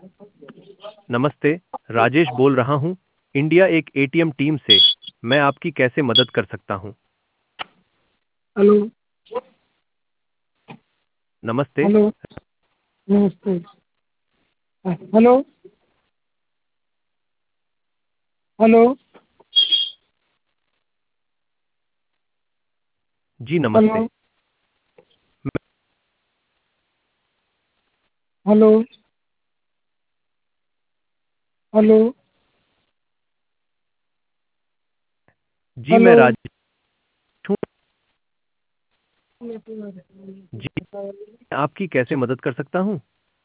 नमस्ते। राजेश बोल रहा हूँ, इंडिया एक एटीएम टीम से। मैं आपकी कैसे मदद कर सकता हूँ? हेलो। नमस्ते। हेलो। नमस्ते। हेलो। हेलो। जी हेलो। नमस्ते। हेलो। हेलो। जी मैं हेलो। राजेश हूँ। जी, मैं आपकी कैसे मदद कर सकता हूँ?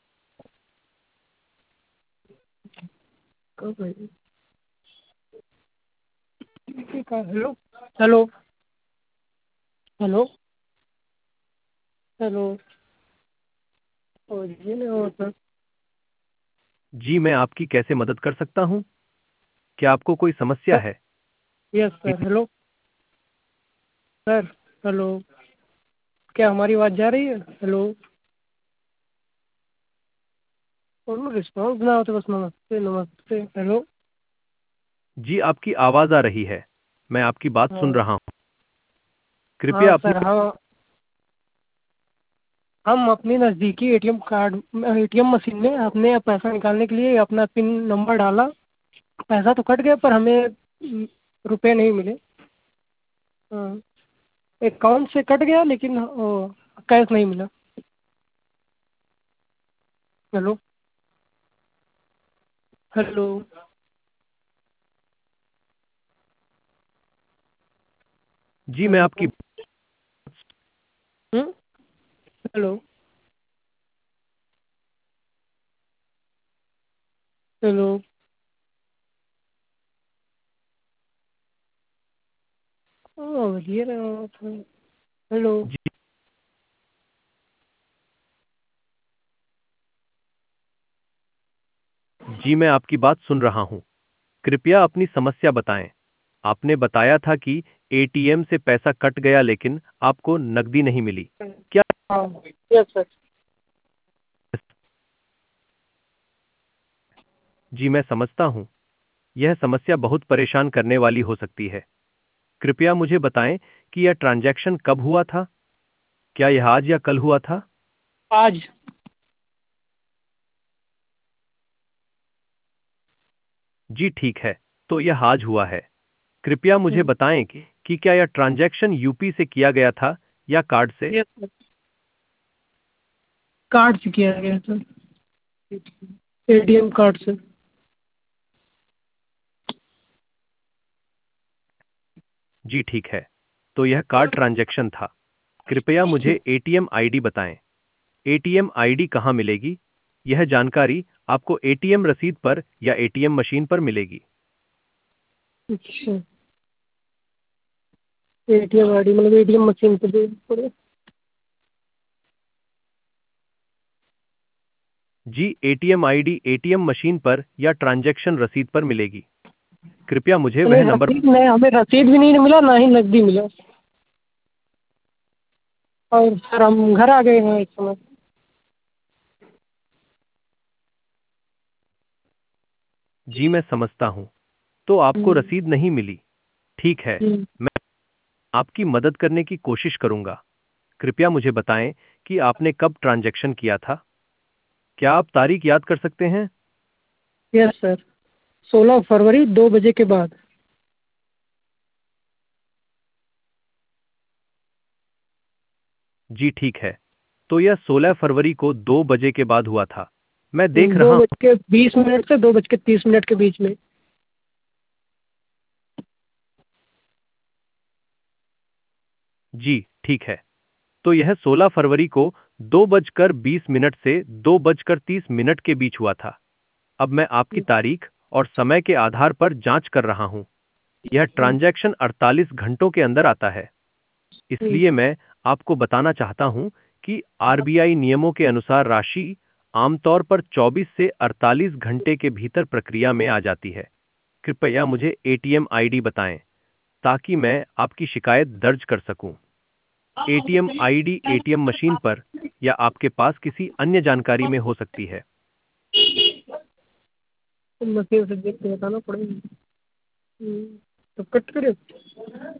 हेलो। हेलो। हेलो। हेलो। ये नहीं होता। जी मैं आपकी कैसे मदद कर सकता हूँ? क्या आपको कोई समस्या है? Yes sir. Hello sir. Hello. क्या हमारी आवाज़ जा रही है? हेलो। और रिस्पॉन्स ना होते, बस नमस्ते नमस्ते। हेलो। जी आपकी आवाज़ आ रही है। मैं आपकी बात सुन हाँ। रहा हूँ। हाँ कृपया अपनी सर। हम अपनी नज़दीकी एटीएम मशीन में अपने पैसा निकालने के लिए अपना पिन नंबर डाला। पैसा तो कट गया पर हमें रुपए नहीं मिले। हाँ, अकाउंट से कट गया लेकिन कैश नहीं मिला। हेलो। हेलो। जी मैं आपकी हेलो। हम्म? हेलो। हेलो। ये रहा था। हेलो। जी, जी मैं आपकी बात सुन रहा हूँ। कृपया अपनी समस्या बताएं। आपने बताया था कि एटीएम से पैसा कट गया लेकिन आपको नकदी नहीं मिली। क्या? हाँ। Yes sir. जी मैं समझता हूँ। यह समस्या बहुत परेशान करने वाली हो सकती है। कृपया मुझे बताएं कि यह ट्रांजैक्शन कब हुआ था? क्या यह आज या कल हुआ था? आज। जी ठीक है, तो यह आज हुआ है। कृपया मुझे बताएं कि क्या यह ट्रांजैक्शन यूपी से किया गया था या कार्ड से? Yes sir. कार्ड से किया गया सर। एटीएम कार्ड से। जी ठीक है, तो यह कार्ड ट्रांजैक्शन था। कृपया मुझे एटीएम आईडी बताएं। एटीएम आईडी कहाँ मिलेगी? यह जानकारी आपको एटीएम रसीद पर या एटीएम मशीन पर मिलेगी। अच्छा। एटीएम आईडी मतलब एटीएम मशीन पे दे पड़े। जी एटीएम आईडी एटीएम मशीन पर या ट्रांजैक्शन रसीद पर मिलेगी। कृपया मुझे नहीं, वह नंबर। रसीद नहीं, हमें रसीद भी नहीं मिला, ना ही नकदी मिला। और सर हम घर आ गए हैं इस समय। जी मैं समझता हूं। तो आपको हम्म। रसीद नहीं मिली। ठीक है, हम्म। मैं आपकी मदद करने की कोशिश करूंगा। कृपया मुझे बताएं कि आपने कब ट्रांजैक्शन किया था। क्या आप तारीख याद कर सकते हैं? Yes sir. 16 फरवरी 2 बजे के बाद। जी ठीक है, तो यह 16 फरवरी को 2 बजे के बाद हुआ था। मैं देख दो रहा बज हूं। के बीस मिनट से 2 बज के 30 मिनट के बीच में। जी ठीक है, तो यह 16 फरवरी को 2:20 से 2:30 के बीच हुआ था। अब मैं आपकी तारीख और समय के आधार पर जांच कर रहा हूं। यह ट्रांजैक्शन 48 घंटों के अंदर आता है। इसलिए मैं आपको बताना चाहता हूं कि आरबीआई नियमों के अनुसार राशि आमतौर पर 24 से 48 घंटे के भीतर प्रक्रिया में आ जाती है। कृपया मुझे एटीएम आईडी बताएं ताकि मैं आपकी शिकायत दर्ज कर सकूं। एटीएम आईडी एटीएम मशीन पर या आपके पास किसी अन्य जानकारी में हो सकती है। तो मशीन से देख के बताना पड़ेगा। तो कट करे।